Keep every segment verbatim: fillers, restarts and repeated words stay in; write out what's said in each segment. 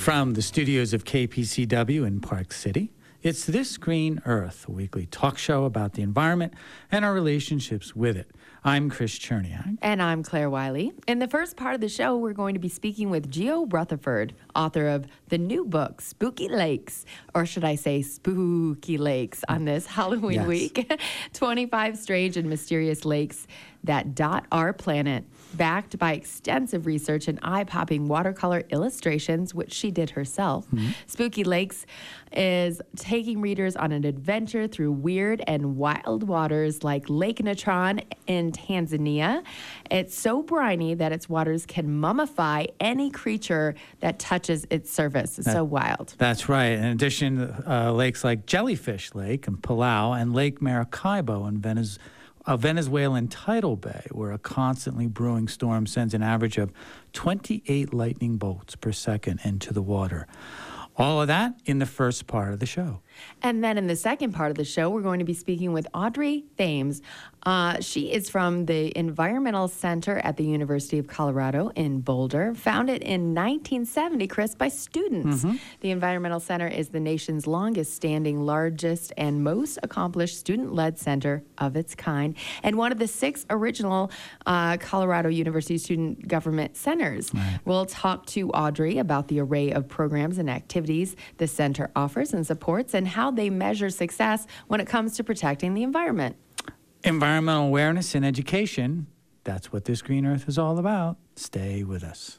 From the studios of K P C W in Park City, it's This Green Earth, a weekly talk show about the environment and our relationships with it. I'm Chris Cherniak. And I'm Claire Wiley. In the first part of the show, we're going to be speaking with Geo Rutherford, author of the new book, Spooky Lakes, or should I say Spooky Lakes, on this Halloween Yes. week. twenty-five strange and mysterious lakes that dot our planet, backed by extensive research and eye-popping watercolor illustrations, which she did herself. Mm-hmm. Spooky Lakes is taking readers on an adventure through weird and wild waters like Lake Natron in Tanzania. It's so briny that its waters can mummify any creature that touches its surface. It's That- so wild. That's right. In addition, uh, lakes like Jellyfish Lake in Palau and Lake Maracaibo in Venez- a Venezuelan tidal bay, where a constantly brewing storm sends an average of twenty-eight lightning bolts per second into the water. All of that in the first part of the show. And then in the second part of the show, we're going to be speaking with Audrey Thames. Uh, she is from the Environmental Center at the University of Colorado in Boulder, founded in nineteen seventy, Chris, by students. Mm-hmm. The Environmental Center is the nation's longest standing, largest, and most accomplished student-led center of its kind, and one of the six original uh, Colorado University student government centers. Right. We'll talk to Audrey about the array of programs and activities the center offers and supports, and how they measure success when it comes to protecting the environment. Environmental awareness and education, that's what This Green Earth is all about. Stay with us.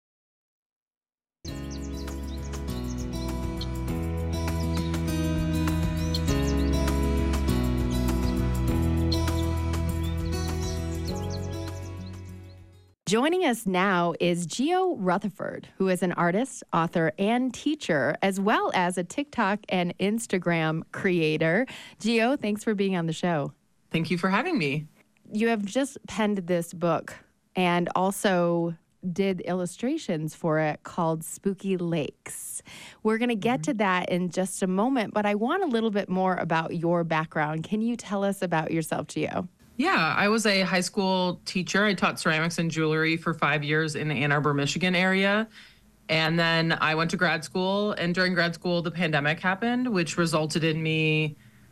Joining us now is Geo Rutherford, who is an artist, author, and teacher, as well as a TikTok and Instagram creator. Geo, thanks for being on the show. Thank you for having me. You have just penned this book and also did illustrations for it called Spooky Lakes. We're going to get to that in just a moment, but I want a little bit more about your background. Can you tell us about yourself, Geo? Yeah, I was a high school teacher. I taught ceramics and jewelry for five years in the Ann Arbor, Michigan area. And then I went to grad school, and during grad school, the pandemic happened, which resulted in me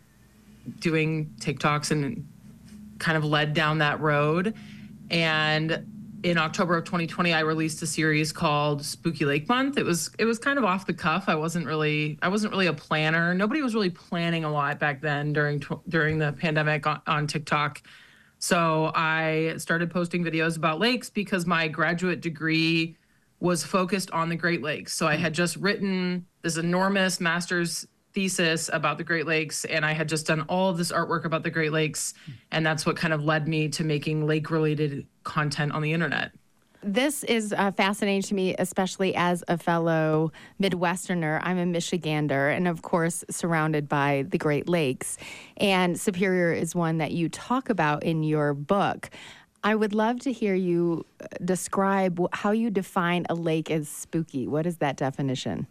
doing TikToks and kind of led down that road. And in October of twenty twenty, I released a series called Spooky Lake Month. It was it was kind of off the cuff. I wasn't really I wasn't really a planner. Nobody was really planning a lot back then during tw- during the pandemic on, on TikTok. So I started posting videos about lakes because my graduate degree was focused on the Great Lakes. So I had just written this enormous master's thesis about the Great Lakes, and I had just done all of this artwork about the Great Lakes, and that's what kind of led me to making lake-related content on the internet. This is uh, fascinating to me, especially as a fellow Midwesterner. I'm a Michigander, and of course, surrounded by the Great Lakes. And Superior is one that you talk about in your book. I would love to hear you describe how you define a lake as spooky. What is that definition?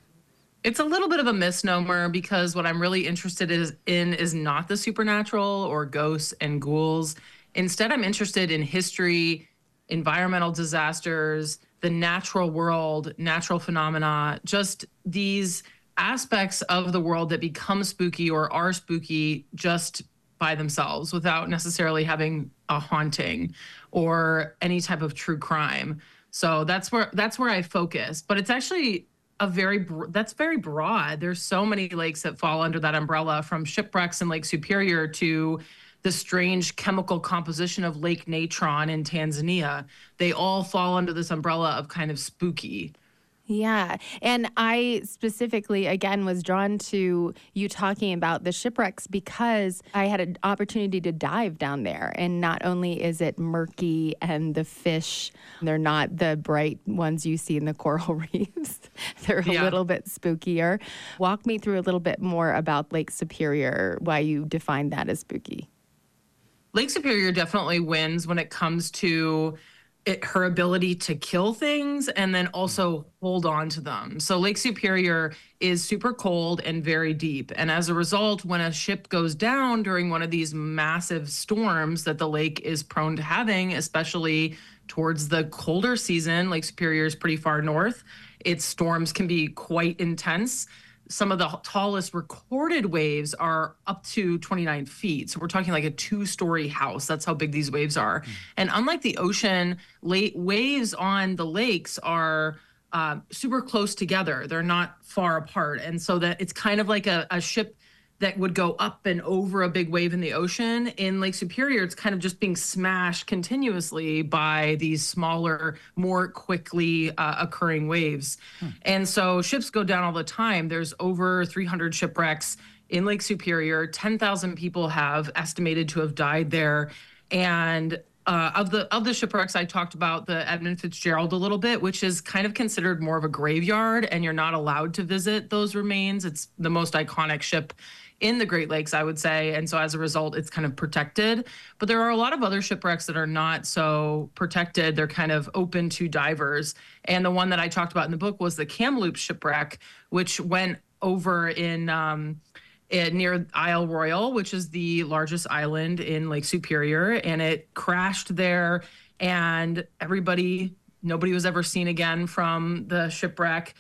It's a little bit of a misnomer because what I'm really interested is, in is not the supernatural or ghosts and ghouls. Instead, I'm interested in history, environmental disasters, the natural world, natural phenomena, just these aspects of the world that become spooky or are spooky just by themselves without necessarily having a haunting or any type of true crime. So that's where that's where I focus. But it's actually a very br- that's very broad. There's so many lakes that fall under that umbrella, from shipwrecks in Lake Superior to the strange chemical composition of Lake Natron in Tanzania. They all fall under this umbrella of kind of spooky. Yeah. And I specifically, again, was drawn to you talking about the shipwrecks because I had an opportunity to dive down there. And not only is it murky and the fish, they're not the bright ones you see in the coral reefs, they're a Yeah. little bit spookier. Walk me through a little bit more about Lake Superior, why you define that as spooky. Lake Superior definitely wins when it comes to it, her ability to kill things and then also hold on to them. So Lake Superior is super cold and very deep. And as a result, when a ship goes down during one of these massive storms that the lake is prone to having, especially towards the colder season, Lake Superior is pretty far north. Its storms can be quite intense. Some of the tallest recorded waves are up to twenty-nine feet. So we're talking like a two-story house. That's how big these waves are. Mm. And unlike the ocean, late waves on the lakes are uh, super close together. They're not far apart. And so that it's kind of like a, a ship that would go up and over a big wave in the ocean. In Lake Superior, it's kind of just being smashed continuously by these smaller, more quickly uh, occurring waves. Hmm. And so ships go down all the time. There's over three hundred shipwrecks in Lake Superior. ten thousand people have estimated to have died there. And uh, of the of the shipwrecks, I talked about the Edmund Fitzgerald a little bit, which is kind of considered more of a graveyard, and you're not allowed to visit those remains. It's the most iconic ship in the Great Lakes, I would say. And so as a result, it's kind of protected. But there are a lot of other shipwrecks that are not so protected. They're kind of open to divers. And the one that I talked about in the book was the Kamloops shipwreck, which went over in um, in, near Isle Royale, which is the largest island in Lake Superior. And it crashed there, and everybody, nobody was ever seen again from the shipwreck.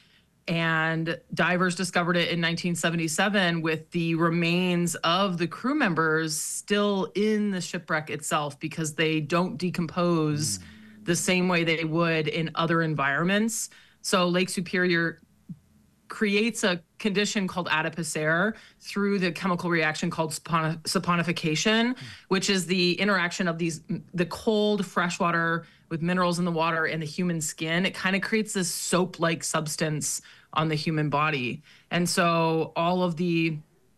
And divers discovered it in nineteen seventy-seven with the remains of the crew members still in the shipwreck itself, because they don't decompose mm. the same way they would in other environments. So Lake Superior creates a condition called adipocere through the chemical reaction called sapon- saponification, mm. which is the interaction of these the cold freshwater with minerals in the water and the human skin. It kind of creates this soap-like substance on the human body. And so all of the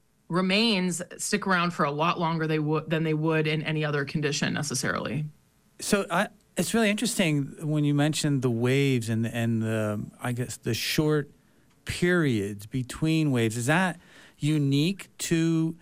remains stick around for a lot longer they would than they would in any other condition necessarily. So I, it's really interesting when you mentioned the waves and and the, I guess, the short periods between waves. Is that unique to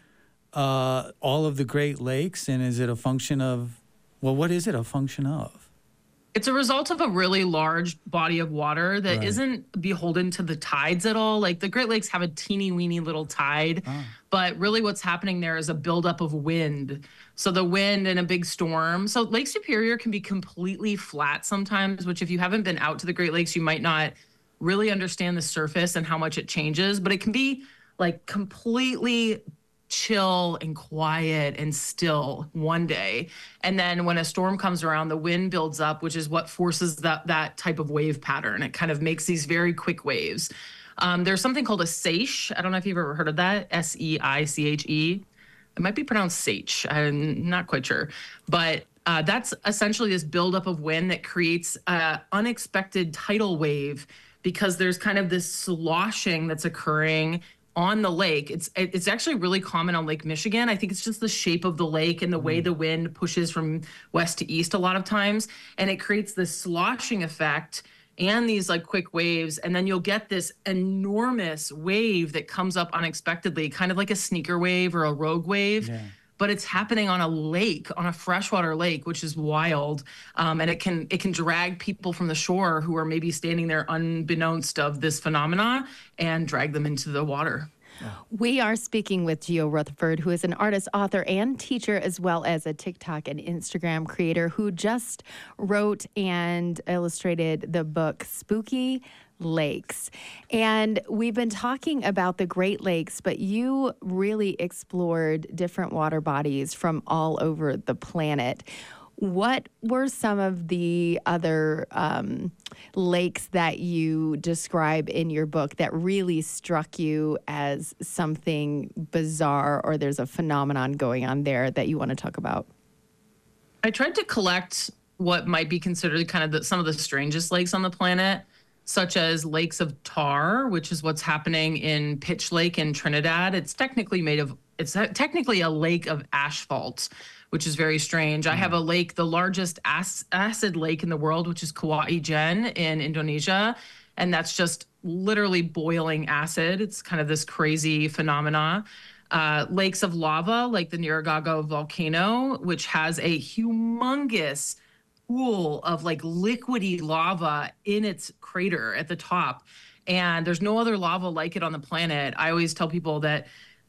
uh, all of the Great Lakes? And is it a function of, well, what is it a function of? It's a result of a really large body of water that right. isn't beholden to the tides at all. Like the Great Lakes have a teeny weeny little tide, oh. but really what's happening there is a buildup of wind. So the wind in a big storm. So Lake Superior can be completely flat sometimes, which if you haven't been out to the Great Lakes, you might not really understand the surface and how much it changes, but it can be like completely chill and quiet and still one day. And then when a storm comes around, the wind builds up, which is what forces that, that type of wave pattern. It kind of makes these very quick waves. Um, there's something called a seiche. I don't know if you've ever heard of that. S E I C H E. It might be pronounced seiche. I'm not quite sure. But uh, that's essentially this buildup of wind that creates an unexpected tidal wave, because there's kind of this sloshing that's occurring on the lake. It's it's actually really common on Lake Michigan. I think it's just the shape of the lake and the way the wind pushes from west to east a lot of times. And it creates this sloshing effect and these like quick waves. And then you'll get this enormous wave that comes up unexpectedly, kind of like a sneaker wave or a rogue wave. Yeah. But it's happening on a lake, on a freshwater lake, which is wild. Um, and it can it can drag people from the shore who are maybe standing there unbeknownst of this phenomena and drag them into the water. We are speaking with Geo Rutherford, who is an artist, author, and teacher, as well as a TikTok and Instagram creator who just wrote and illustrated the book Spooky Lakes. And we've been talking about the Great Lakes, but you really explored different water bodies from all over the planet. What were some of the other um, lakes that you describe in your book that really struck you as something bizarre, or there's a phenomenon going on there that you want to talk about? I tried to collect what might be considered kind of the, some of the strangest lakes on the planet, such as lakes of tar, which is what's happening in Pitch Lake in Trinidad. It's technically made of, it's technically a lake of asphalt, which is very strange. I have a lake, the largest ac- acid lake in the world, which is Kawah Ijen in Indonesia. And that's just literally boiling acid. It's kind of this crazy phenomena. Uh, lakes of lava, like the Nyiragongo volcano, which has a humongous pool of like liquidy lava in its crater at the top. And there's no other lava like it on the planet. I always tell people that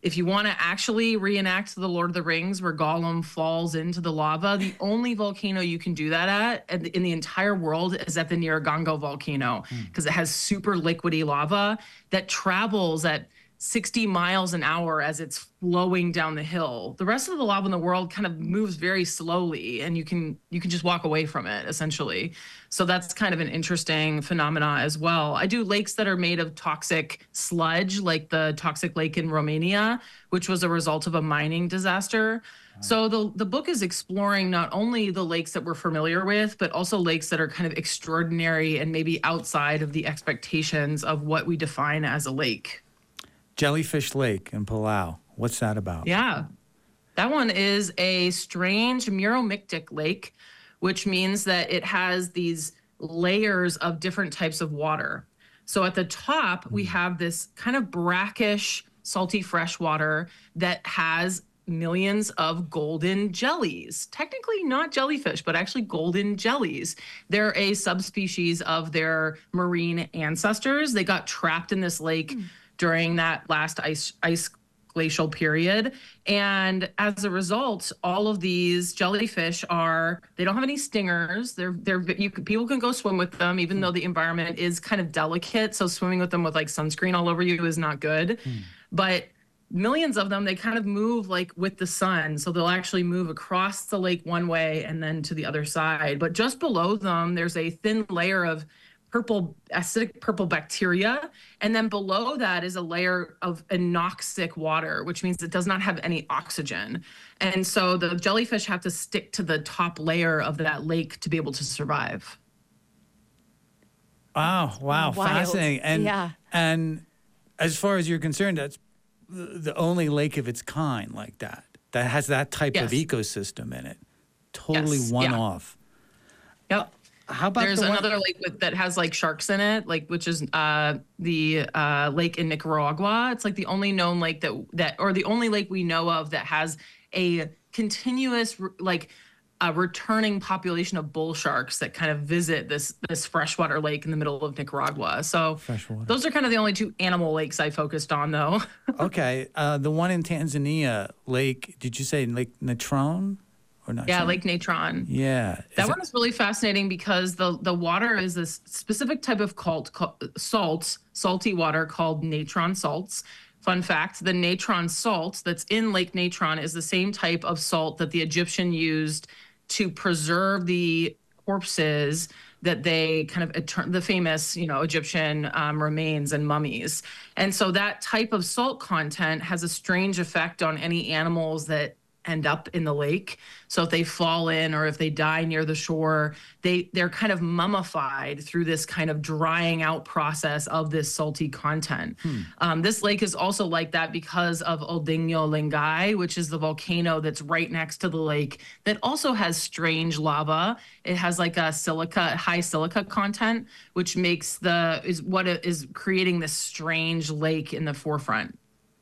if you want to actually reenact the Lord of the Rings where Gollum falls into the lava, the only volcano you can do that at in the entire world is at the Nyiragongo volcano, because it has super liquidy lava that travels at sixty miles an hour as it's flowing down the hill. The rest of the lava in the world kind of moves very slowly, and you can you can just walk away from it essentially. So that's kind of an interesting phenomena as well. I do lakes that are made of toxic sludge, like the toxic lake in Romania, which was a result of a mining disaster. So the the book is exploring not only the lakes that we're familiar with, but also lakes that are kind of extraordinary and maybe outside of the expectations of what we define as a lake. Jellyfish Lake in Palau. What's that about? Yeah, that one is a strange Muromictic lake, which means that it has these layers of different types of water. So at the top, we have this kind of brackish, salty fresh water that has millions of golden jellies. Technically not jellyfish, but actually golden jellies. They're a subspecies of their marine ancestors. They got trapped in this lake mm. during that last ice ice glacial period. And as a result, all of these jellyfish are, they don't have any stingers. They're, they're, you can, people can go swim with them, even though the environment is kind of delicate. So swimming with them with like sunscreen all over you is not good. Hmm. But millions of them, they kind of move like with the sun. So they'll actually move across the lake one way and then to the other side. But just below them, there's a thin layer of purple, acidic purple bacteria. And then below that is a layer of anoxic water, which means it does not have any oxygen. And so the jellyfish have to stick to the top layer of that lake to be able to survive. Wow, wow, Wild. Fascinating. And, yeah. and as far as you're concerned, that's the only lake of its kind like that, that has that type yes. of ecosystem in it. Totally yes. one yeah. off. Yep. How about There's the one- another lake with, that has like sharks in it, like which is uh, the uh, lake in Nicaragua. It's like the only known lake that that, or the only lake we know of that has a continuous like a returning population of bull sharks that kind of visit this this freshwater lake in the middle of Nicaragua. So Freshwater. Those are kind of the only two animal lakes I focused on, though. Okay, uh, the one in Tanzania, Lake, did you say Lake Natron? Or not Yeah, Natron? Lake Natron. Yeah. Is That it- one is really fascinating because the, the water is this specific type of called, called salt, salty water called natron salts. Fun fact, the natron salt that's in Lake Natron is the same type of salt that the Egyptian used to preserve the corpses that they kind of, the famous, you know, Egyptian um, remains and mummies. And so that type of salt content has a strange effect on any animals that end up in the lake. So if they fall in or if they die near the shore, they, they're kind of mummified through this kind of drying out process of this salty content. Hmm. Um, this lake is also like that because of Oldinho Lengai, which is the volcano that's right next to the lake that also has strange lava. It has like a silica, high silica content, which makes the, is what is creating this strange lake in the forefront.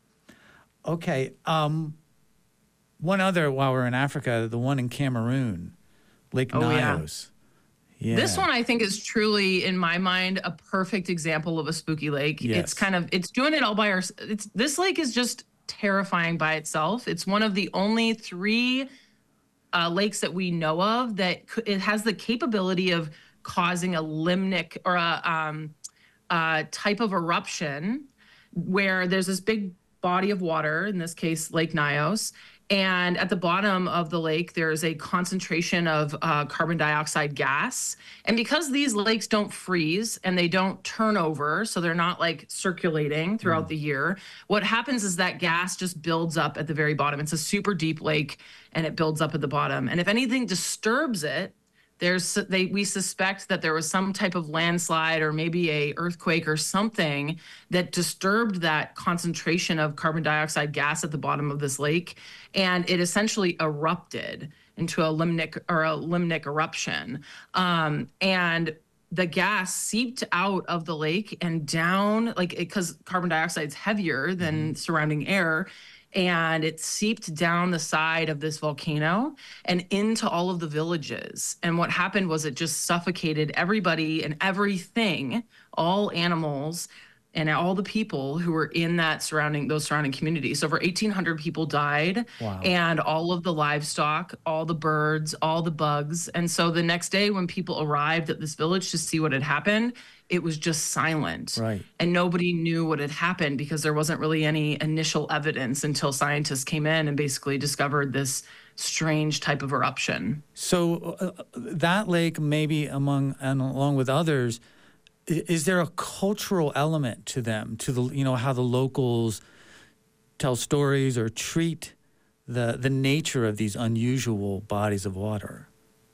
Okay. Um, One other, while we're in Africa, the one in Cameroon, Lake Oh, yeah. Nyos. Yeah. This one I think is truly, in my mind, a perfect example of a spooky lake. Yes. It's kind of, it's doing it all by our, it's, this lake is just terrifying by itself. It's one of the only three uh, lakes that we know of that c- it has the capability of causing a limnic or a um, uh, type of eruption where there's this big body of water, in this case, Lake Nyos. And at the bottom of the lake, there's a concentration of uh, carbon dioxide gas. And because these lakes don't freeze and they don't turn over, so they're not like circulating throughout mm. the year, what happens is that gas just builds up at the very bottom. It's a super deep lake and it builds up at the bottom. And if anything disturbs it, There's they we suspect that there was some type of landslide or maybe a earthquake or something that disturbed that concentration of carbon dioxide gas at the bottom of this lake, and it essentially erupted into a limnic or a limnic eruption. Um, and the gas seeped out of the lake and down, like because carbon dioxide is heavier than mm-hmm. surrounding air. And it seeped down the side of this volcano and into all of the villages. And what happened was it just suffocated everybody and everything, all animals, and all the people who were in that surrounding those surrounding communities. Over eighteen hundred people died, Wow. and all of the livestock, all the birds, all the bugs. And so the next day when people arrived at this village to see what had happened, it was just silent. Right. And nobody knew what had happened because there wasn't really any initial evidence until scientists came in and basically discovered this strange type of eruption. So uh, that lake, maybe among and along with others, i- is there a cultural element to them, to the you know how the locals tell stories or treat the the nature of these unusual bodies of water?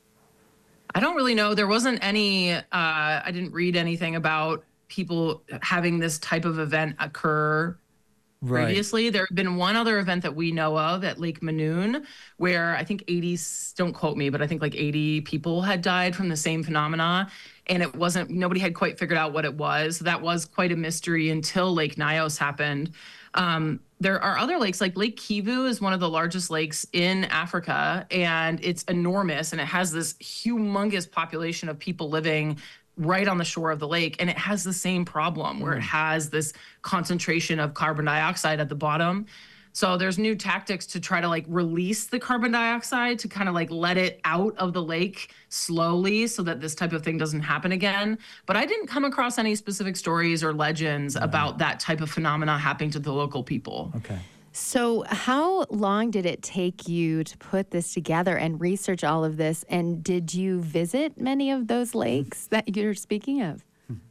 I don't really know. There wasn't any, uh, I didn't read anything about people having this type of event occur Right. previously. There had been one other event that we know of at Lake Manoon, where I think eighty, don't quote me, but I think like eighty people had died from the same phenomena. And it wasn't, nobody had quite figured out what it was. That was quite a mystery until Lake Nyos happened. Um, there are other lakes, like Lake Kivu is one of the largest lakes in Africa, and it's enormous, and it has this humongous population of people living right on the shore of the lake, and it has the same problem where it has this concentration of carbon dioxide at the bottom. So there's new tactics to try to like release the carbon dioxide to kind of like let it out of the lake slowly so that this type of thing doesn't happen again. But I didn't come across any specific stories or legends about that type of phenomena happening to the local people. Okay. So, how long did it take you to put this together and research all of this? And did you visit many of those lakes that you're speaking of?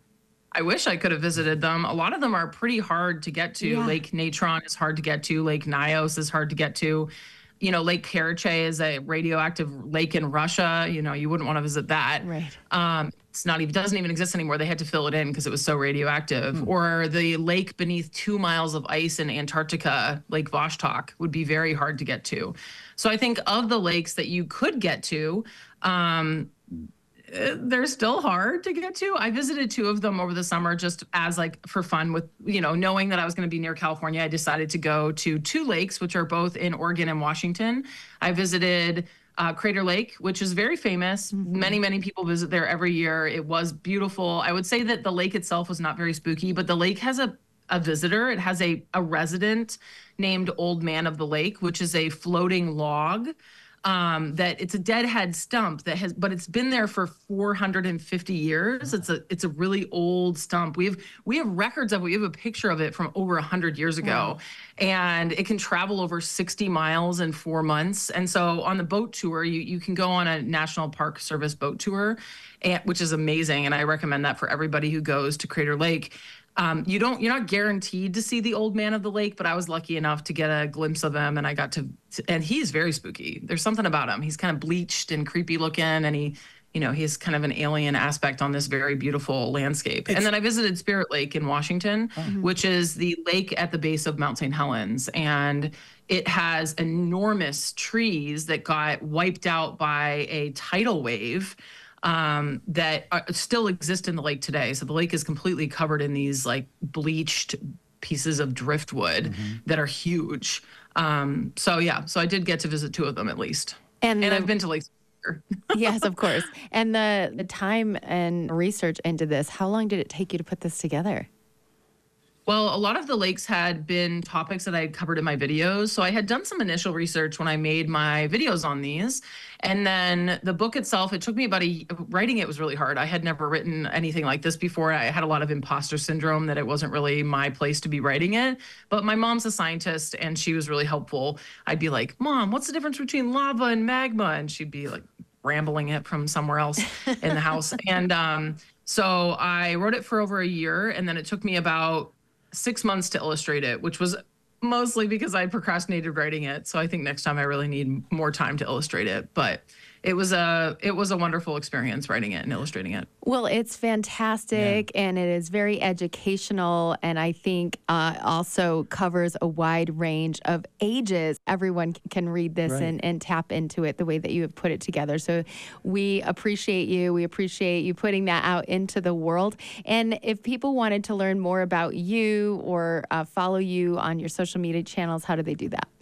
I wish I could have visited them. A lot of them are pretty hard to get to. Yeah. Lake Natron is hard to get to. Lake Nyos is hard to get to. You know, Lake Karachay is a radioactive lake in Russia. You know, you wouldn't want to visit that. Right. Um, it's not even doesn't even exist anymore. They had to fill it in because it was so radioactive. Or the lake beneath two miles of ice in Antarctica, Lake Vostok, would be very hard to get to. So I think of the lakes that you could get to, um, uh, they're still hard to get to. I visited two of them over the summer just as like for fun with, you know, knowing that I was going to be near California. I decided to go to two lakes, which are both in Oregon and Washington. I visited uh, Crater Lake, which is very famous. Many, many people visit there every year. It was beautiful. I would say that the lake itself was not very spooky, but the lake has a a visitor. It has a, a resident named Old Man of the Lake, which is a floating log. Um, that it's a deadhead stump that has, but it's been there for four hundred fifty years. It's a, it's a really old stump. We have, we have records of it. We have a picture of it from over a hundred years ago, Wow. and it can travel over sixty miles in four months. And so on the boat tour, you, you can go on a National Park Service boat tour, and, which is amazing. And I recommend that for everybody who goes to Crater Lake. Um, you don't, you're not guaranteed to see the Old Man of the Lake, but I was lucky enough to get a glimpse of him, and I got to, and he's very spooky. There's something about him. He's kind of bleached and creepy looking, and he, you know, he's kind of an alien aspect on this very beautiful landscape. And then I visited Spirit Lake in Washington, which is the lake at the base of Mount Saint Helens, and it has enormous trees that got wiped out by a tidal wave. Um, that are, still exist in the lake today. So the lake is completely covered in these like bleached pieces of driftwood that are huge. Um, so yeah, so I did get to visit two of them at least. And, And the- I've been to Lake Superior. yes, of course. And the, the time and research into this, how long did it take you to put this together? Well, a lot of the lakes had been topics that I had covered in my videos. So I had done some initial research when I made my videos on these. And then the book itself, it took me about a, writing it was really hard. I had never written anything like this before. I had a lot of imposter syndrome that it wasn't really my place to be writing it. But my mom's a scientist and she was really helpful. I'd be like, Mom, what's the difference between lava and magma? And she'd be like rambling it from somewhere else in the house. And um, so I wrote it for over a year, and then it took me about six months to illustrate it, which was mostly because I procrastinated writing it. So I think next time I really need more time to illustrate it. But it was a it was a wonderful experience writing it and illustrating it. Well, it's fantastic, and it is very educational, and I think uh, also covers a wide range of ages. Everyone c- can read this Right. and, and tap into it the way that you have put it together. So we appreciate you. We appreciate you putting that out into the world. And if people wanted to learn more about you or uh, follow you on your social media channels, how do they do that?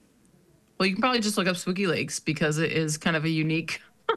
Well, you can probably just look up Spooky Lakes because it is kind of a unique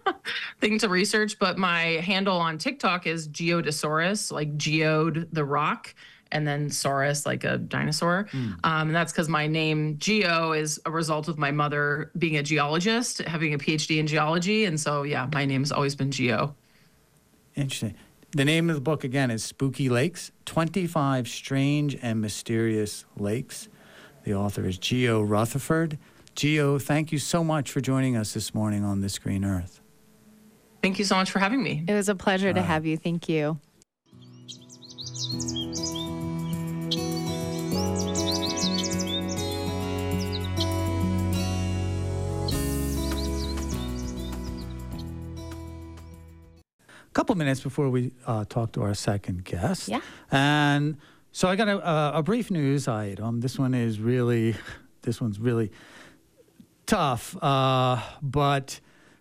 thing to research. But my handle on TikTok is Geodosaurus, like Geode the rock. and then saurus, like a dinosaur. Um, and that's because my name, Geo, is a result of my mother being a geologist, having a P H D in geology. And so, yeah, my name's always been Geo. Interesting. The name of the book, again, is Spooky Lakes, twenty-five Strange and Mysterious Lakes. The author is Geo Rutherford. Geo, thank you so much for joining us this morning on This Green Earth. Thank you so much for having me. It was a pleasure to All right. have you. Thank you. Couple minutes before we uh, talk to our second guest. Yeah. And so I got a, a, a brief news item. This one is really, this one's really tough. Uh, but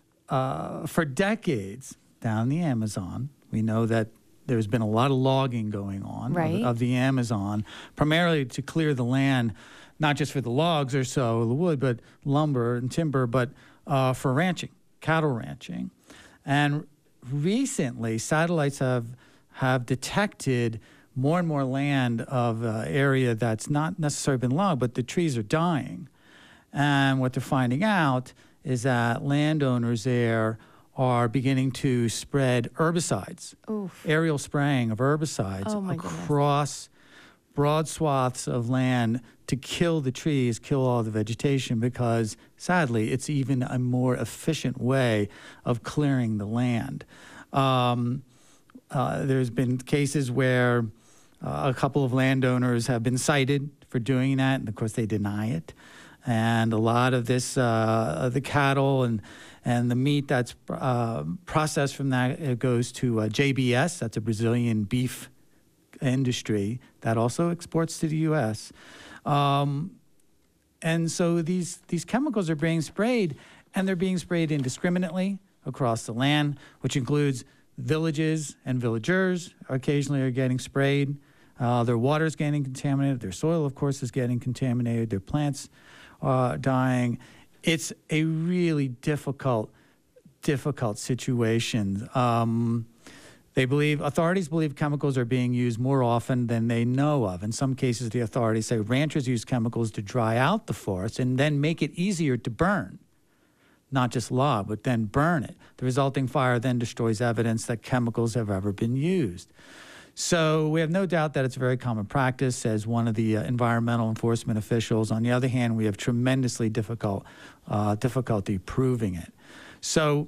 uh, for decades down the Amazon, we know that there's been a lot of logging going on Right. of, of the Amazon, primarily to clear the land, not just for the logs or so, the wood, but lumber and timber, but uh, for ranching, cattle ranching. And recently, satellites have have detected more and more land of uh, area that's not necessarily been logged, but the trees are dying. And what they're finding out is that landowners there are beginning to spread herbicides, Oof. aerial spraying of herbicides Oh, my goodness. across broad swaths of land to kill the trees, kill all the vegetation, because sadly, it's even a more efficient way of clearing the land. Um, uh, there's been cases where uh, a couple of landowners have been cited for doing that, and of course they deny it. And a lot of this, uh, the cattle and and the meat that's uh, processed from that, it goes to uh, J B S, that's a Brazilian beef industry that also exports to the U S. Um, and so these these chemicals are being sprayed, and they're being sprayed indiscriminately across the land, which includes villages and villagers occasionally are getting sprayed. Uh, their water is getting contaminated. Their soil, of course, is getting contaminated. Their plants are dying. It's a really difficult, difficult situation. Um, They believe, authorities believe chemicals are being used more often than they know of. In some cases, the authorities say ranchers use chemicals to dry out the forest and then make it easier to burn. Not just log, but then burn it. The resulting fire then destroys evidence that chemicals have ever been used. So we have no doubt that it's a very common practice, says one of the uh, environmental enforcement officials. On the other hand, we have tremendously difficult uh, difficulty proving it. So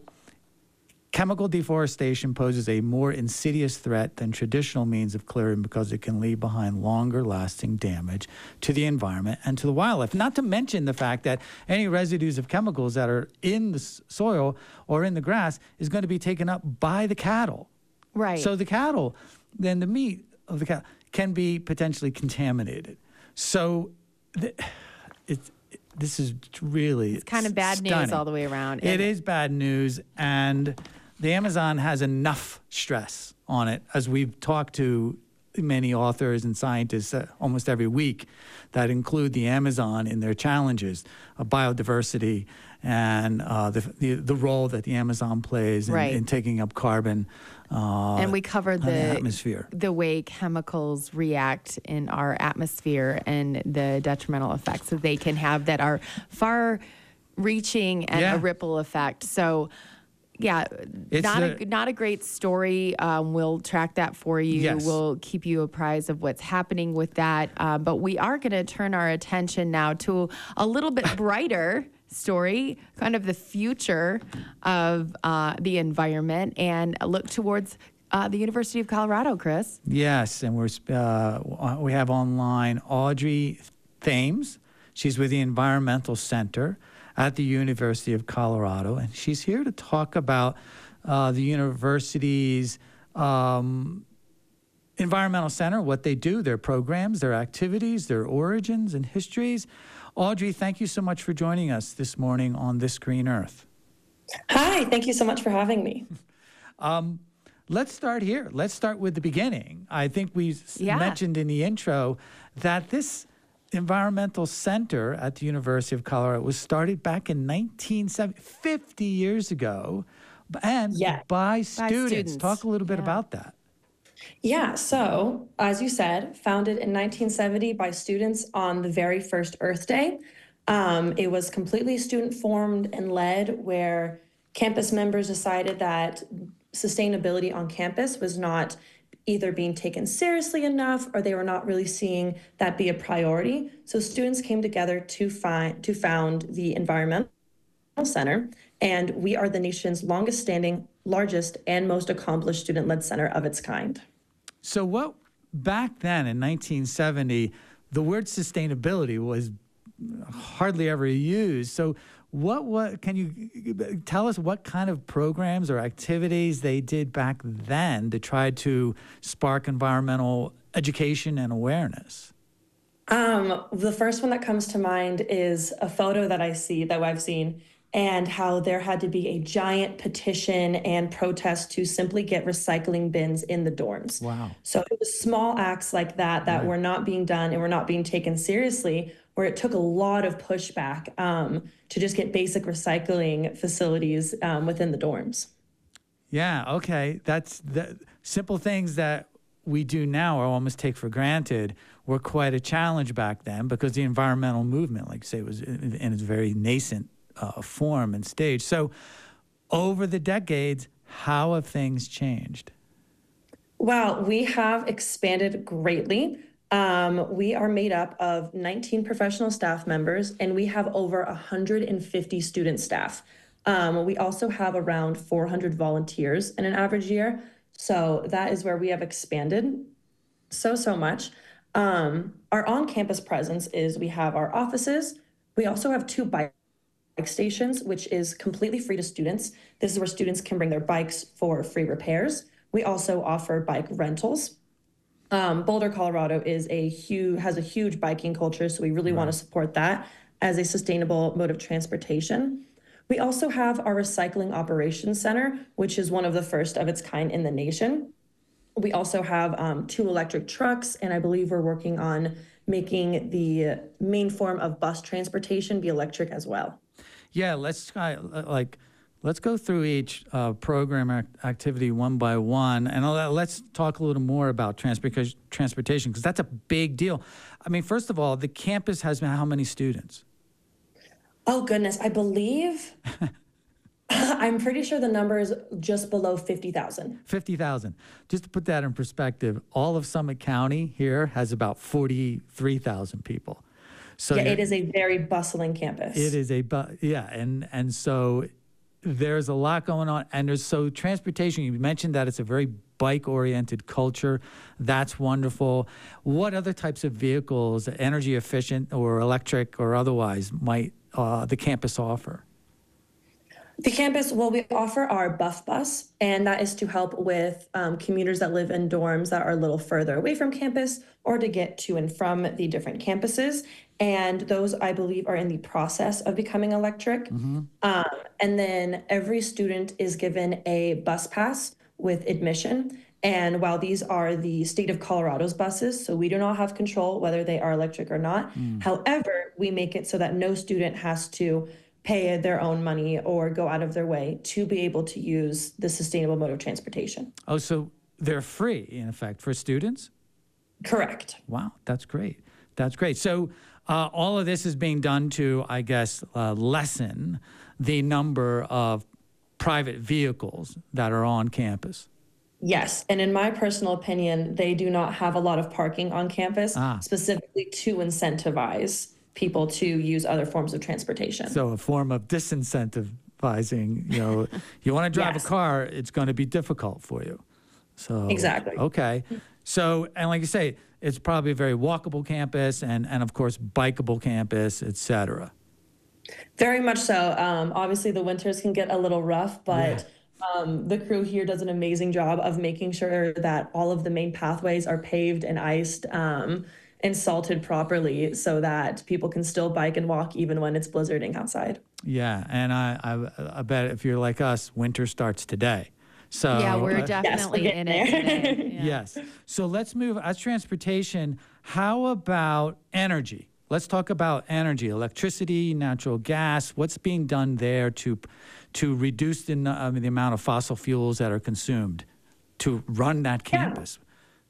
chemical deforestation poses a more insidious threat than traditional means of clearing because it can leave behind longer lasting damage to the environment and to the wildlife. Not to mention the fact that any residues of chemicals that are in the soil or in the grass is going to be taken up by the cattle. Right. So the cattle, then the meat of the cattle can be potentially contaminated. So th- it's, this is really It's kind of bad news stunning. all the way around. It And- is bad news, and the Amazon has enough stress on it, as we've talked to many authors and scientists uh, almost every week that include the Amazon in their challenges of biodiversity and uh, the, the the role that the Amazon plays in, Right. in taking up carbon. Uh, and we covered on the the atmosphere. the way chemicals react in our atmosphere and the detrimental effects that they can have that are far reaching and Yeah. a ripple effect. So yeah, It's not the- a not a great story. Um, we'll track that for you. Yes. We'll keep you apprised of what's happening with that. Um, but we are going to turn our attention now to a little bit brighter story, kind of the future of uh, the environment, and look towards uh, the University of Colorado, Chris. Yes, and we're uh, we have online Audrey Thames. She's with the Environmental Center at the University of Colorado, and she's here to talk about uh, the university's um, environmental center, what they do, their programs, their activities, their origins and histories. Audrey, thank you so much for joining us this morning on This Green Earth. Hi, thank you so much for having me. Um, let's start here. Let's start with the beginning. I think we s- Yeah. mentioned in the intro that this environmental center at the University of Colorado was started back in nineteen seventy, fifty years ago, b- and Yeah. by students. students. Talk a little bit Yeah. about that. Yeah, so as you said, founded in nineteen seventy by students on the very first Earth Day. Um, it was completely student formed and led, where campus members decided that sustainability on campus was not either being taken seriously enough or they were not really seeing that be a priority. So students came together to find to found the Environmental Center, and we are the nation's longest standing, largest, and most accomplished student-led center of its kind. So what back then in nineteen seventy, the word sustainability was hardly ever used. So what what can you tell us what kind of programs or activities they did back then to try to spark environmental education and awareness? Um, the first one that comes to mind is a photo that I see that I've seen, and how there had to be a giant petition and protest to simply get recycling bins in the dorms. Wow. So it was small acts like that that Right. were not being done and were not being taken seriously, where it took a lot of pushback um, to just get basic recycling facilities um, within the dorms. Yeah, okay. That's the simple things that we do now or almost take for granted were quite a challenge back then because the environmental movement, like you say, was in, in its very nascent uh, form and stage. So over the decades, how have things changed? Well, we have expanded greatly. Um, we are made up of nineteen professional staff members, and we have over one hundred fifty student staff. Um, we also have around four hundred volunteers in an average year. So that is where we have expanded so, so much. Um, our on-campus presence is we have our offices. We also have two bike stations, which is completely free to students. This is where students can bring their bikes for free repairs. We also offer bike rentals. Um, Boulder, Colorado is a huge has a huge biking culture, so we really want to support that as a sustainable mode of transportation. We also have our recycling operations center, which is one of the first of its kind in the nation. We also have um, two electric trucks, and I believe we're working on making the main form of bus transportation be electric as well. Yeah, let's try, like, let's go through each uh, program act- activity one by one, and I'll, let's talk a little more about transportation, transportation, because that's a big deal. I mean, first of all, the campus has how many students? Oh, goodness. I believe, I'm pretty sure the number is just below fifty thousand. fifty thousand. Just to put that in perspective, all of Summit County here has about forty-three thousand people. So Yeah, you're- it is a very bustling campus. It is a, bu- yeah, and and so there's a lot going on, and there's so transportation. You mentioned that it's a very bike-oriented culture. That's wonderful. What other types of vehicles, energy efficient or electric or otherwise, might uh, the campus offer? The campus, well, we offer our Buff Bus, and that is to help with um, commuters that live in dorms that are a little further away from campus or to get to and from the different campuses. And those, I believe, are in the process of becoming electric. Um, and then every student is given a bus pass with admission. And while these are the state of Colorado's buses, so we do not have control whether they are electric or not. However, we make it so that no student has to pay their own money or go out of their way to be able to use the sustainable mode of transportation. Oh, so they're free, in effect, for students? Correct. Wow, that's great. That's great. So uh, all of this is being done to, I guess, uh, lessen the number of private vehicles that are on campus. Yes. And in my personal opinion, they do not have a lot of parking on campus, Ah. specifically to incentivize people to use other forms of transportation. So a form of disincentivizing, you know, you want to drive Yes. a car, it's going to be difficult for you. So Exactly. Okay. So, and like you say, it's probably a very walkable campus and, and of course, bikeable campus, et cetera. Very much so. Um, obviously, the winters can get a little rough, but um, the crew here does an amazing job of making sure that all of the main pathways are paved and iced um, and salted properly so that people can still bike and walk even when it's blizzarding outside. Yeah. And I, I, I bet if you're like us, winter starts today. So Yeah, we're uh, definitely getting in it there. today. Yeah. Yes. So let's move as transportation. How about energy? Let's talk about energy, electricity, natural gas. What's being done there to to reduce the, I mean, the amount of fossil fuels that are consumed to run that campus?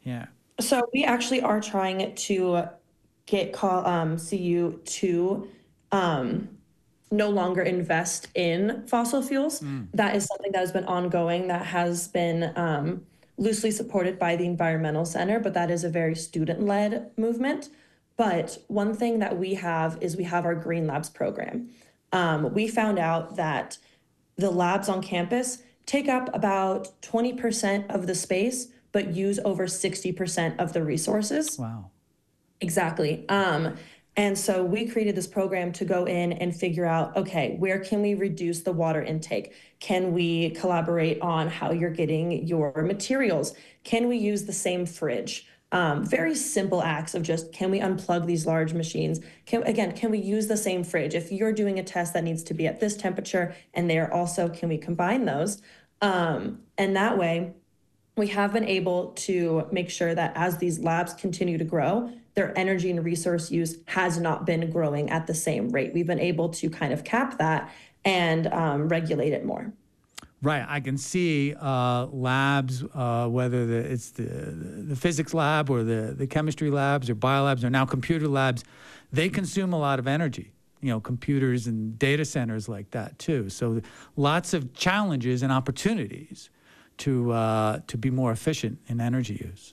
Yeah. So we actually are trying to get call, um, C U to um, no longer invest in fossil fuels. Mm. That is something that has been ongoing, that has been um, loosely supported by the Environmental Center, but that is a very student-led movement. But one thing that we have is we have our Green Labs program. Um, we found out that the labs on campus take up about twenty percent of the space, but use over sixty percent of the resources. Wow. Exactly. Um, and so we created this program to go in and figure out, okay, where can we reduce the water intake? Can we collaborate on how you're getting your materials? Can we use the same fridge? Um, very simple acts of just, can we unplug these large machines? Can, again, can we use the same fridge? If you're doing a test that needs to be at this temperature and there also, can we combine those? Um, and that way, we have been able to make sure that as these labs continue to grow, their energy and resource use has not been growing at the same rate. We've been able to kind of cap that and um, regulate it more. Right. I can see uh, labs, uh, whether the, it's the, the physics lab or the, the chemistry labs or biolabs or now computer labs, they consume a lot of energy. You know, computers and data centers like that too. So lots of challenges and opportunities to uh, to be more efficient in energy use.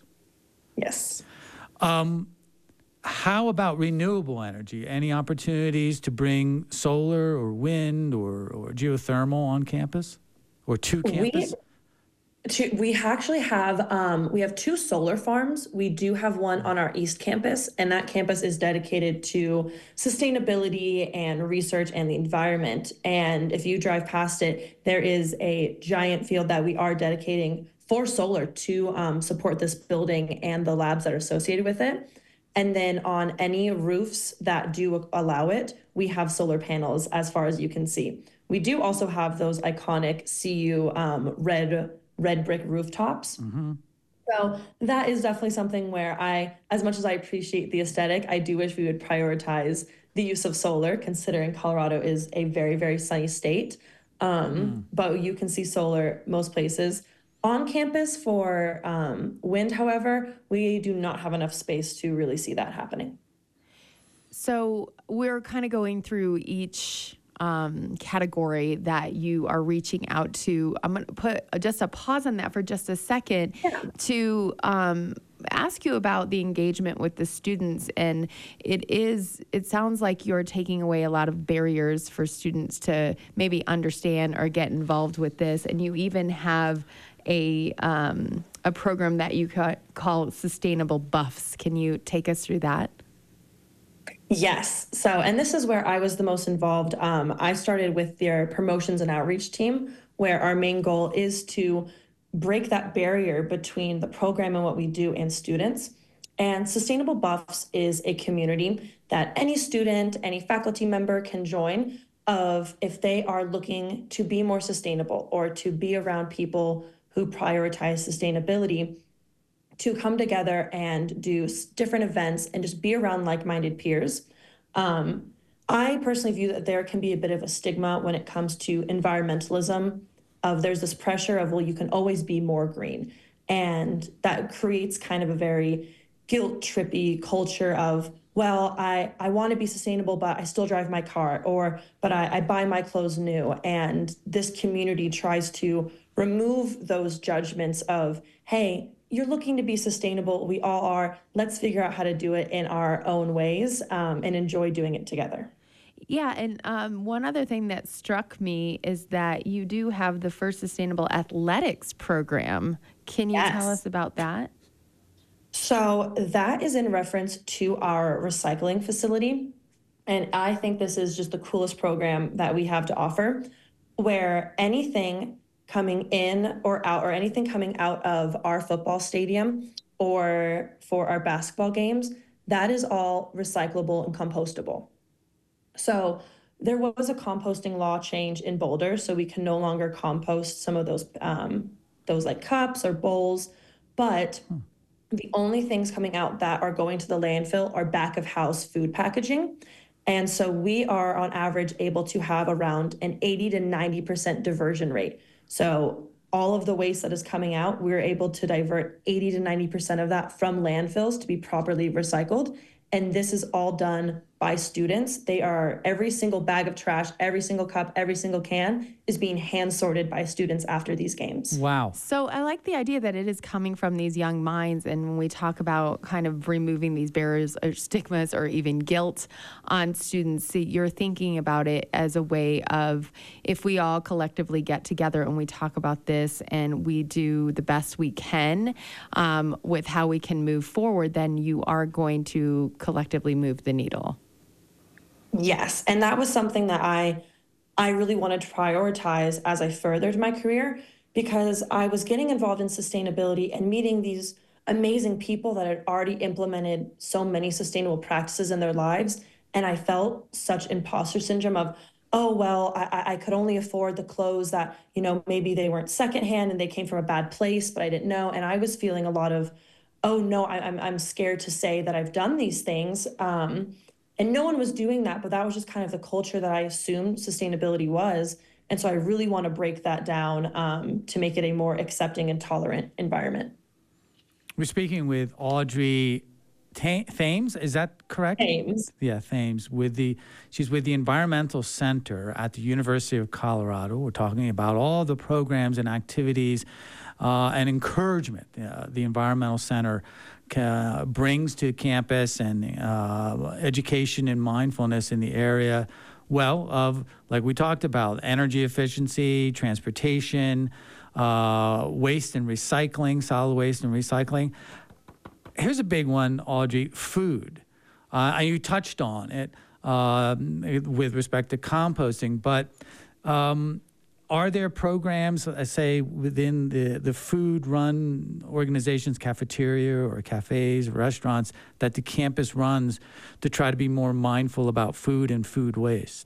Yes. Um, how about renewable energy? Any opportunities to bring solar or wind or, or geothermal on campus or to campus? We, to, we actually have um, we have two solar farms. We do have one on our East campus, and that campus is dedicated to sustainability and research and the environment. And if you drive past it, there is a giant field that we are dedicating for solar to um, support this building and the labs that are associated with it. And then on any roofs that do allow it, we have solar panels as far as you can see. We do also have those iconic C U um, red red brick rooftops. Mm-hmm. So that is definitely something where I, as much as I appreciate the aesthetic, I do wish we would prioritize the use of solar, considering Colorado is a very, very sunny state. Um, mm. But you can see solar most places. On campus for um, wind, however, we do not have enough space to really see that happening. So we're kind of going through each um, category that you are reaching out to. I'm going to put just a pause on that for just a second yeah. to um, ask you about the engagement with the students. And it is, it sounds like you're taking away a lot of barriers for students to maybe understand or get involved with this. And you even have a um, a program that you ca- call Sustainable Buffs. Can you take us through that? Yes. So, and this is where I was the most involved. Um, I started with their promotions and outreach team, where our main goal is to break that barrier between the program and what we do and students. And Sustainable Buffs is a community that any student, any faculty member can join of if they are looking to be more sustainable or to be around people who prioritize sustainability, to come together and do different events and just be around like-minded peers. Um, I personally view that there can be a bit of a stigma when it comes to environmentalism, of there's this pressure of, well, you can always be more green. And that creates kind of a very guilt-trippy culture of, well, I, I want to be sustainable, but I still drive my car, or, but I, I buy my clothes new. And this community tries to remove those judgments of, hey, you're looking to be sustainable. We all are. Let's figure out how to do it in our own ways um, and enjoy doing it together. Yeah, and um, one other thing that struck me is that you do have the first sustainable athletics program. Can you yes. tell us about that? So that is in reference to our recycling facility. And I think this is just the coolest program that we have to offer, where anything coming in or out, or anything coming out of our football stadium or for our basketball games, that is all recyclable and compostable. So there was a composting law change in Boulder, so we can no longer compost some of those, um, those like cups or bowls, but hmm. the only things coming out that are going to the landfill are back of house food packaging. And so we are on average able to have around an eighty to ninety percent diversion rate. So all of the waste that is coming out, we're able to divert eighty to ninety percent of that from landfills to be properly recycled. And this is all done by students. They are, every single bag of trash, every single cup, every single can is being hand sorted by students after these games. Wow. So I like the idea that it is coming from these young minds. And when we talk about kind of removing these barriers or stigmas or even guilt on students, you're thinking about it as a way of, if we all collectively get together and we talk about this and we do the best we can um, with how we can move forward, then you are going to collectively move the needle. Yes, and that was something that I I really wanted to prioritize as I furthered my career, because I was getting involved in sustainability and meeting these amazing people that had already implemented so many sustainable practices in their lives, and I felt such imposter syndrome of, oh well, I, I could only afford the clothes that, you know, maybe they weren't secondhand and they came from a bad place, but I didn't know, and I was feeling a lot of, oh no, I, I'm I'm scared to say that I've done these things. Um, And no one was doing that, but that was just kind of the culture that I assumed sustainability was. And so I really want to break that down um, to make it a more accepting and tolerant environment. We're speaking with Audrey Ta- Thames, is that correct? Thames. Yeah, Thames. With the, she's with the Environmental Center at the University of Colorado. We're talking about all the programs and activities uh, and encouragement uh, the Environmental Center Uh, brings to campus, and uh, education and mindfulness in the area, well, of, like we talked about, energy efficiency, transportation, uh, waste and recycling, solid waste and recycling. Here's a big one, Audrey, food. Uh, and you touched on it uh, with respect to composting, but um, are there programs, uh, say, within the, the food-run organizations, cafeteria or cafes, restaurants, that the campus runs to try to be more mindful about food and food waste?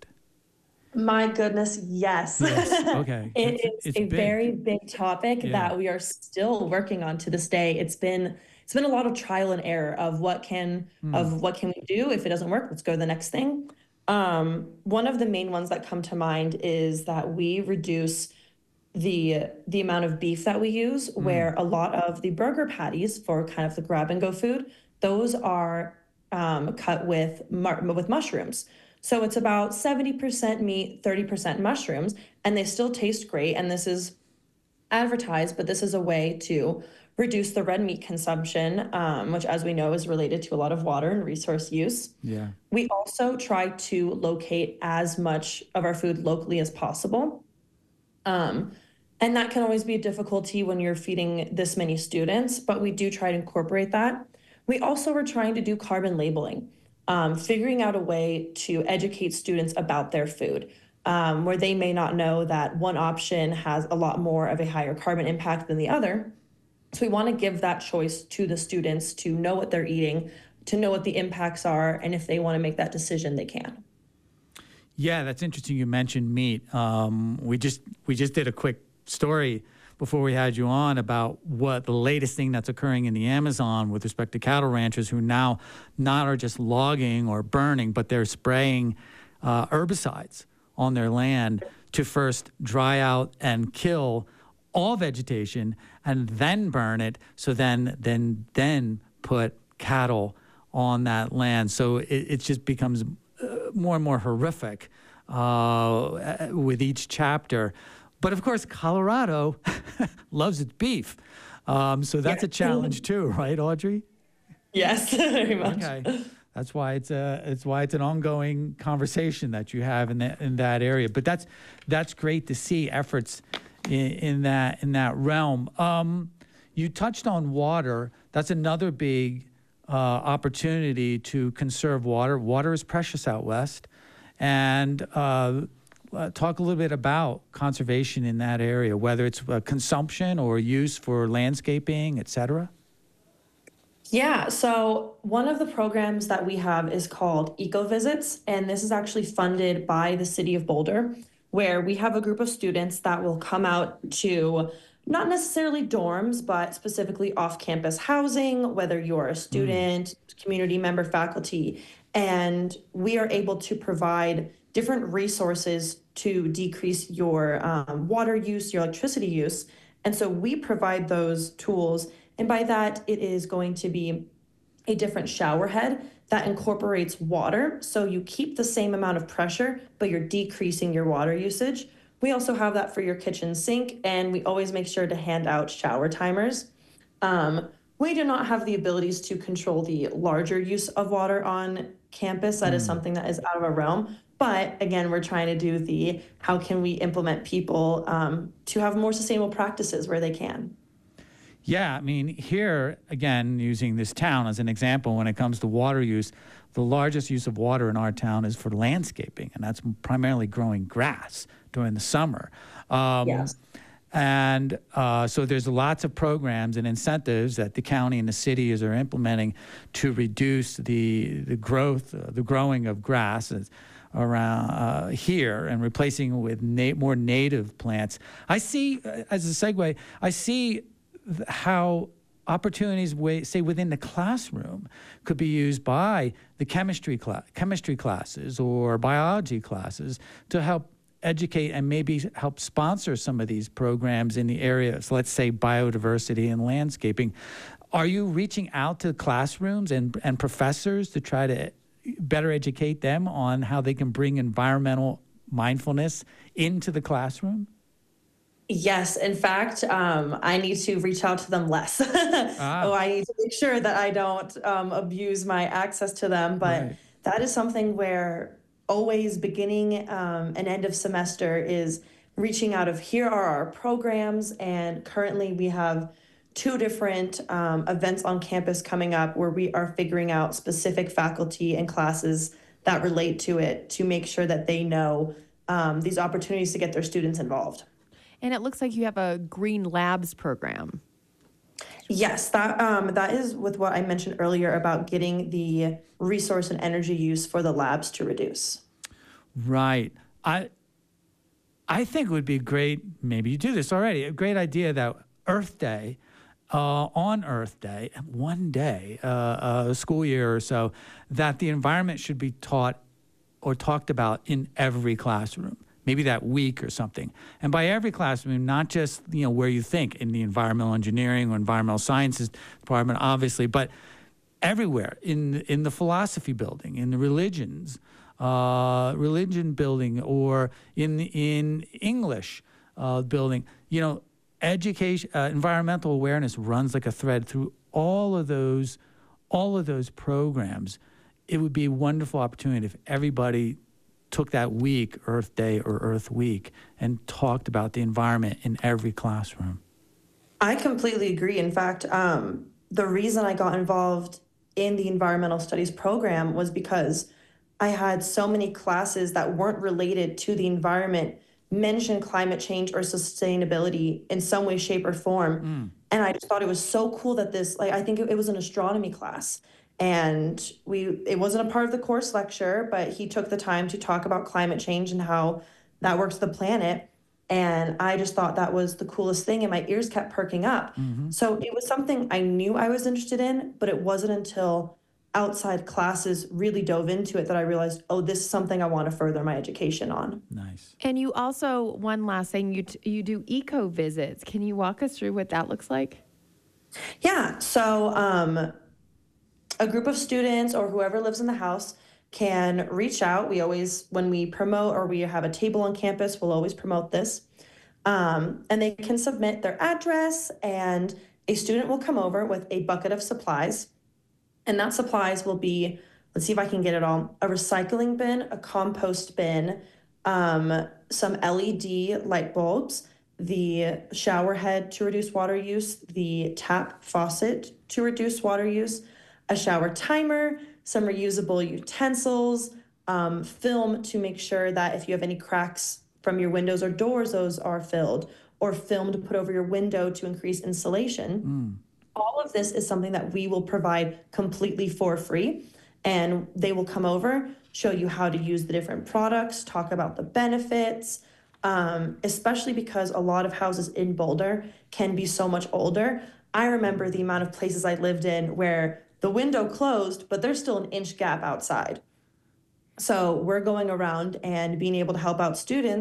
My goodness, yes. Yes. Okay. It It's- is it's a big. very big topic Yeah. that we are still working on to this day. It's been it's been a lot of trial and error of what can of what can we do. If it doesn't work, let's go to the next thing. Um, one of the main ones that come to mind is that we reduce the the amount of beef that we use, where a lot of the burger patties for kind of the grab and go food, those are um, cut with mu- with mushrooms. So it's about seventy percent meat, thirty percent mushrooms, and they still taste great. And this is advertised, but this is a way to reduce the red meat consumption, um, which, as we know, is related to a lot of water and resource use. Yeah. We also try to locate as much of our food locally as possible. Um, and that can always be a difficulty when you're feeding this many students, but we do try to incorporate that. We also were trying to do carbon labeling, um, figuring out a way to educate students about their food, um, where they may not know that one option has a lot more of a higher carbon impact than the other. So we want to give that choice to the students to know what they're eating, to know what the impacts are, and if they want to make that decision, they can. Yeah, that's interesting. You mentioned meat. Um, we just we just did a quick story before we had you on about what the latest thing that's occurring in the Amazon with respect to cattle ranchers who now not are just logging or burning, but they're spraying uh, herbicides on their land to first dry out and kill all vegetation and then burn it, so then then then put cattle on that land. So it, it just becomes uh, more and more horrific uh, with each chapter. But of course, Colorado loves its beef. Um, so that's a challenge too, right, Audrey? Yes, very much. Okay. That's why it's a, it's why it's an ongoing conversation that you have in that in that area. But that's that's great to see efforts in, in that in that realm. Um, you touched on water. That's another big uh, opportunity to conserve water. Water is precious out west, and uh, talk a little bit about conservation in that area, whether it's uh, consumption or use for landscaping, et cetera. Yeah, so one of the programs that we have is called Eco Visits, and this is actually funded by the city of Boulder, where we have a group of students that will come out to not necessarily dorms, but specifically off-campus housing, whether you're a student, mm. community member, faculty, and we are able to provide different resources to decrease your um, water use, your electricity use. And so we provide those tools. And by that, it is going to be a different shower head that incorporates water. So you keep the same amount of pressure, but you're decreasing your water usage. We also have that for your kitchen sink, and we always make sure to hand out shower timers. Um, we do not have the abilities to control the larger use of water on campus. That mm. is something that is out of our realm. But again, we're trying to do the how can we implement people um, to have more sustainable practices where they can. Yeah, I mean, here, again, using this town as an example, when it comes to water use, the largest use of water in our town is for landscaping, and that's primarily growing grass during the summer. Um, yes. And uh, so there's lots of programs and incentives that the county and the cities are implementing to reduce the the growth, uh, the growing of grass around uh, here and replacing it with na- more native plants. I see, uh, as a segue, I see th- how opportunities, wa- say within the classroom, could be used by the chemistry cla- chemistry classes or biology classes to help educate and maybe help sponsor some of these programs in the areas, let's say biodiversity and landscaping. Are you reaching out to classrooms and, and professors to try to better educate them on how they can bring environmental mindfulness into the classroom? Yes. In fact, um, I need to reach out to them less. ah. Oh, I need to make sure that I don't um, abuse my access to them. But right. that is something where always beginning um, and end of semester is reaching out of here are our programs. And currently we have two different um, events on campus coming up where we are figuring out specific faculty and classes that relate to it to make sure that they know um, these opportunities to get their students involved. And it looks like you have a Green Labs program. Yes, that um, that is with what I mentioned earlier about getting the resource and energy use for the labs to reduce. Right. I I think it would be great, maybe you do this already, a great idea that Earth Day, uh, on Earth Day, one day, uh, a school year or so, that the environment should be taught or talked about in every classroom. Maybe that week or something. And by every classroom, not just, you know, where you think in the environmental engineering or environmental sciences department, obviously, but everywhere, in in the philosophy building, in the religions, uh, religion building, or in in English uh, building. You know, education, uh, environmental awareness runs like a thread through all of those, all of those programs. It would be a wonderful opportunity if everybody took that week, Earth Day or Earth Week, and talked about the environment in every classroom. I completely agree. In fact, um, the reason I got involved in the environmental studies program was because I had so many classes that weren't related to the environment mention climate change or sustainability in some way, shape, or form. Mm. And I just thought it was so cool that this, like, I think it, it was an astronomy class. And we it wasn't a part of the course lecture, but he took the time to talk about climate change and how that works the planet. And I just thought that was the coolest thing, and my ears kept perking up. Mm-hmm. So it was something I knew I was interested in, but it wasn't until outside classes really dove into it that I realized, oh, this is something I want to further my education on. Nice. And you also, one last thing, you t- you do eco visits. Can you walk us through what that looks like? Yeah. So um, a group of students or whoever lives in the house can reach out. We always, when we promote or we have a table on campus, we'll always promote this. Um, and they can submit their address, and a student will come over with a bucket of supplies. And that supplies will be, let's see if I can get it all, a recycling bin, a compost bin, um, some L E D light bulbs, the shower head to reduce water use, the tap faucet to reduce water use, a shower timer, some reusable utensils, um, film to make sure that if you have any cracks from your windows or doors, those are filled, or film to put over your window to increase insulation. Mm. All of this is something that we will provide completely for free, and they will come over, show you how to use the different products, talk about the benefits, um, especially because a lot of houses in Boulder can be so much older. I remember the amount of places I lived in where the window closed, but there's still an inch gap outside. So we're going around and being able to help out students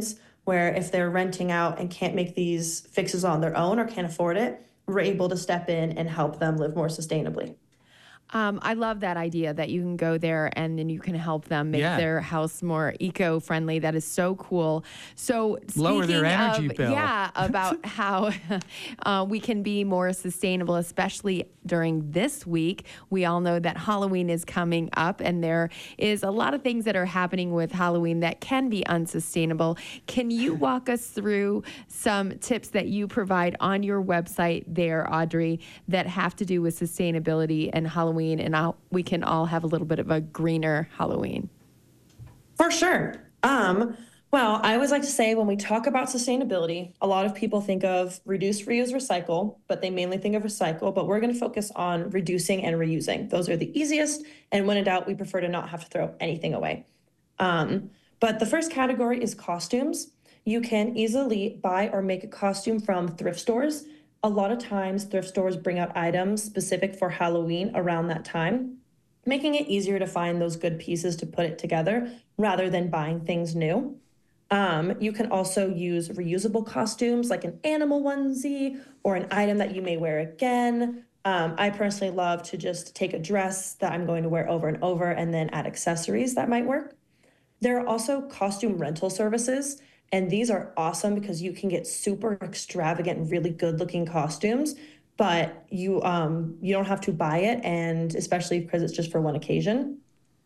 where if they're renting out and can't make these fixes on their own or can't afford it, we're able to step in and help them live more sustainably. Um, I love that idea that you can go there and then you can help them make Yeah. their house more eco-friendly. That is so cool. So Lower their speaking energy of, bill. Yeah, about how uh, we can be more sustainable, especially during this week. We all know that Halloween is coming up, and there is a lot of things that are happening with Halloween that can be unsustainable. Can you walk us through some tips that you provide on your website there, Audrey, that have to do with sustainability and Halloween? And I'll, we can all have a little bit of a greener Halloween. For sure. Um, well, I always like to say when we talk about sustainability, a lot of people think of reduce, reuse, recycle, but they mainly think of recycle. But we're going to focus on reducing and reusing. Those are the easiest. And when in doubt, we prefer to not have to throw anything away. Um, but the first category is costumes. You can easily buy or make a costume from thrift stores. A lot of times, thrift stores bring out items specific for Halloween around that time, making it easier to find those good pieces to put it together rather than buying things new. Um, you can also use reusable costumes like an animal onesie or an item that you may wear again. Um, I personally love to just take a dress that I'm going to wear over and over and then add accessories that might work. There are also costume rental services. And these are awesome because you can get super extravagant, really good looking costumes, but you um, you don't have to buy it, and especially because it's just for one occasion.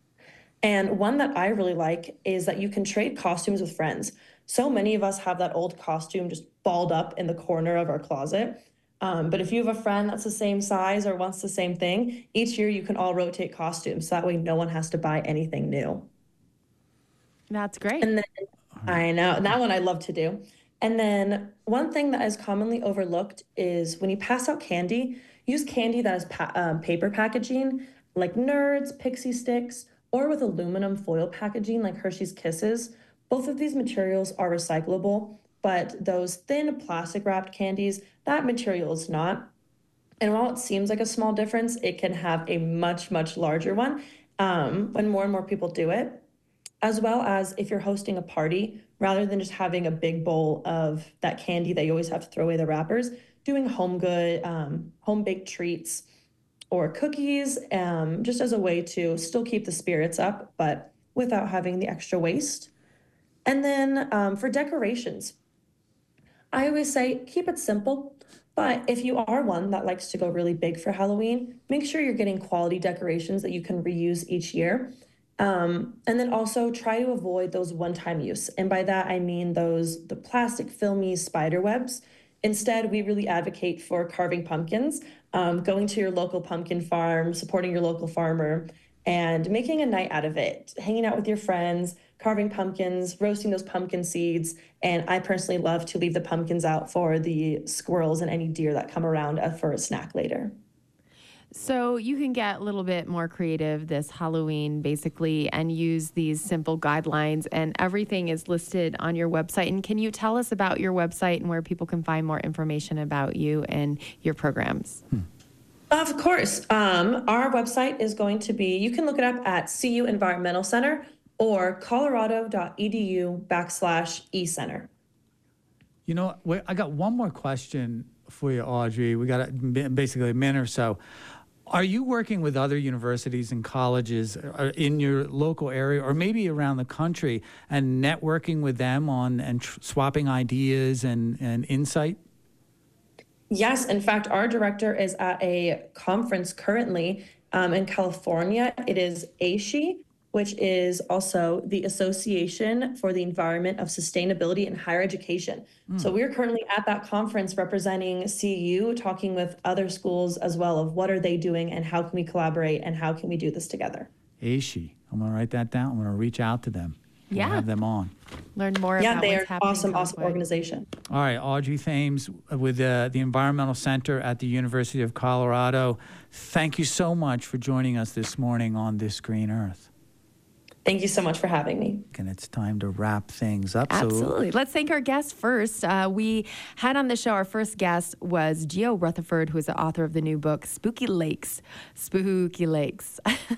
And one that I really like is that you can trade costumes with friends. So many of us have that old costume just balled up in the corner of our closet. Um, but if you have a friend that's the same size or wants the same thing, each year you can all rotate costumes. So that way no one has to buy anything new. That's great. And then I know. That one I love to do. And then one thing that is commonly overlooked is when you pass out candy, use candy that is pa- um, paper packaging, like Nerds, Pixie Sticks, or with aluminum foil packaging like Hershey's Kisses. Both of these materials are recyclable, but those thin plastic wrapped candies, that material is not. And while it seems like a small difference, it can have a much, much larger one um, when more and more people do it. As well as if you're hosting a party, rather than just having a big bowl of that candy that you always have to throw away the wrappers, doing home good, um, home baked treats or cookies, um, just as a way to still keep the spirits up, but without having the extra waste. And then um, for decorations, I always say keep it simple. But if you are one that likes to go really big for Halloween, make sure you're getting quality decorations that you can reuse each year. Um, and then also try to avoid those one-time use. And by that, I mean those, the plastic filmy spider webs. Instead, we really advocate for carving pumpkins, um, going to your local pumpkin farm, supporting your local farmer, and making a night out of it, hanging out with your friends, carving pumpkins, roasting those pumpkin seeds. And I personally love to leave the pumpkins out for the squirrels and any deer that come around for a snack later. So you can get a little bit more creative this Halloween, basically, and use these simple guidelines, and everything is listed on your website. And can you tell us about your website and where people can find more information about you and your programs? Hmm. Of course. Um, our website is going to be, you can look it up at C U Environmental Center or colorado.edu backslash eCenter. You know, wait, I got one more question for you, Audrey. We got a, basically a minute or so. Are you working with other universities and colleges in your local area or maybe around the country and networking with them on and tr- swapping ideas and, and insight? Yes. In fact, our director is at a conference currently um, in California. It is A S H E, which is also the Association for the Environment of Sustainability in Higher Education. Mm. So we're currently at that conference representing C U, talking with other schools as well of what are they doing and how can we collaborate and how can we do this together. A S H E. I'm going to write that down. I'm going to reach out to them. Yeah. We'll have them on. Learn more yeah, about they what's are happening. awesome, Causeway. awesome organization. All right, Audrey Thames with uh, the Environmental Center at the University of Colorado. Thank you so much for joining us this morning on This Green Earth. Thank you so much for having me. And it's time to wrap things up. Absolutely. So, Let's thank our guests first. Uh, we had on the show, our first guest was Gio Rutherford, who is the author of the new book, Spooky Lakes. Spooky Lakes.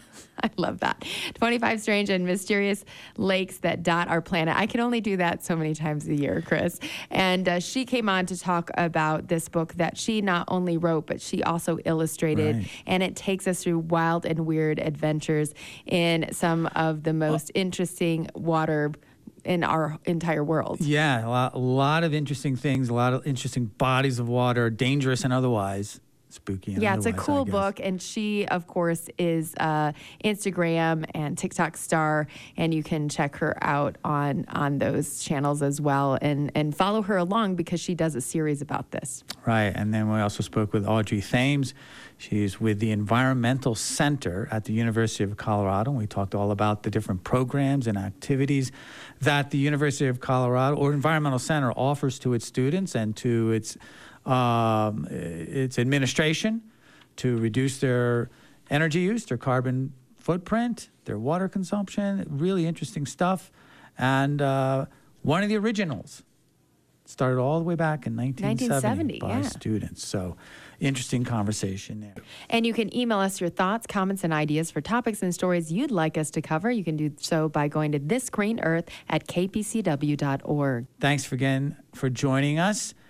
I love that. twenty-five strange and mysterious lakes that dot our planet. I can only do that so many times a year, Chris. And uh, she came on to talk about this book that she not only wrote, but she also illustrated. Right. And it takes us through wild and weird adventures in some of the most oh. interesting water in our entire world. Yeah, a lot, a lot of interesting things, a lot of interesting bodies of water, dangerous and otherwise. Spooky and yeah, it's a otherwise, cool book, and she, of course, is uh, Instagram and TikTok star, and you can check her out on on those channels as well, and and follow her along because she does a series about this. Right, and then we also spoke with Audrey Thames. She's with the Environmental Center at the University of Colorado, and we talked all about the different programs and activities that the University of Colorado or Environmental Center offers to its students and to its Um, its administration to reduce their energy use, their carbon footprint, their water consumption. Really interesting stuff. And uh, one of the originals started all the way back in nineteen seventy, nineteen seventy by yeah. students. So interesting conversation there. And you can email us your thoughts, comments, and ideas for topics and stories you'd like us to cover. You can do so by going to this green earth at k p c w dot org. Thanks again for joining us.